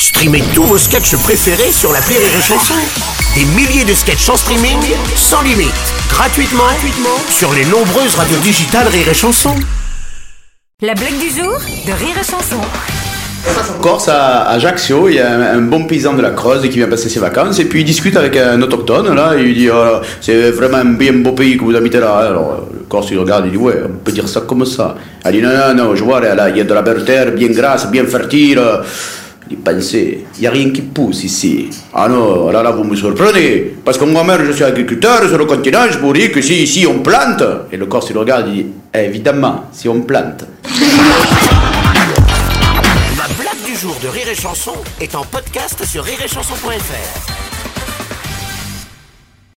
Streamez tous vos sketchs préférés sur l'appli Rire et Chanson. Des milliers de sketchs en streaming, sans limite, gratuitement sur les nombreuses radios digitales Rire et Chanson. La blague du jour de Rire et Chanson. Corse, à Ajaccio, il y a un bon paysan de la Creuse qui vient passer ses vacances et puis il discute avec un autochtone là, et il dit oh, c'est vraiment un bien beau pays que vous habitez là. Alors le Corse il regarde, il dit ouais, on peut dire ça comme ça. Elle dit non, je vois là, il y a de la belle terre, bien grasse, bien fertile. Il dit pensez, il n'y a rien qui pousse ici. Ah non, là vous me surprenez, parce que moi-même je suis agriculteur sur le continent, je vous dis que si ici on plante. Et le Corse il regarde, il dit évidemment, si on plante. La blague du jour de Rire et Chanson est en podcast sur rireetchanson.fr.